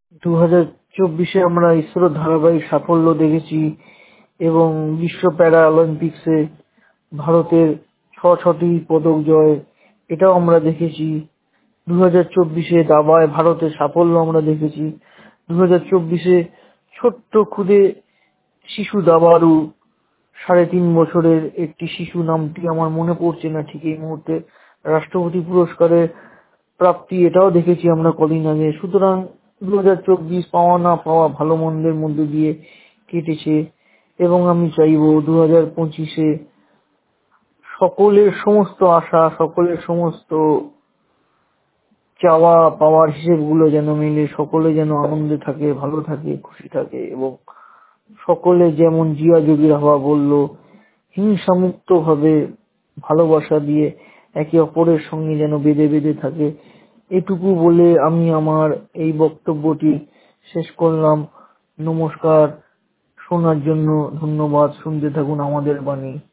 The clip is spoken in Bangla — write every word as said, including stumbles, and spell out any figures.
দু হাজার চব্বিশে আমরা ইসরোর ধারাবাহিক সাফল্য দেখেছি এবং বিশ্ব প্যারা অলিম্পিক্সে ভারতের ছ ছটি পদক জয়, এটাও আমরা দেখেছি। দু হাজার চব্বিশে দাবায় ভারতের সাফল্য আমরা দেখেছি। দু হাজার চব্বিশে ছোট্ট ক্ষুদে শিশু দাবাড়ু, সাড়ে তিন বছরের একটি শিশু, নামটি আমার মনে পড়ছে না ঠিক এই মুহূর্তে, রাষ্ট্রপতি পুরস্কারের প্রাপ্তি, এটাও দেখেছি আমরা কদিন আগে। সুতরাং দু হাজার চব্বিশ পাওয়া না পাওয়া ভালো মন্দের মধ্যে দিয়ে কেটেছে এবং আমি চাইবো দু হাজার পঁচিশে সকলের সমস্ত আশা, সকলের সমস্ত চাওয়া পাওয়ার হিসেবগুলো যেন মিলে, সকলে যেন আনন্দে থাকে, ভালো থাকে, খুশি থাকে এবং সকলে যেমন জিয়া যোগীর হাওয়া বলল, হিংসামুক্ত ভাবে ভালোবাসা দিয়ে একে অপরের সঙ্গে যেন বেঁধে বেঁধে থাকে। এটুকু বলে আমি আমার এই বক্তব্যটি শেষ করলাম। নমস্কার। শোনার জন্য ধন্যবাদ। শুনতে থাকুন আমাদের বাণী।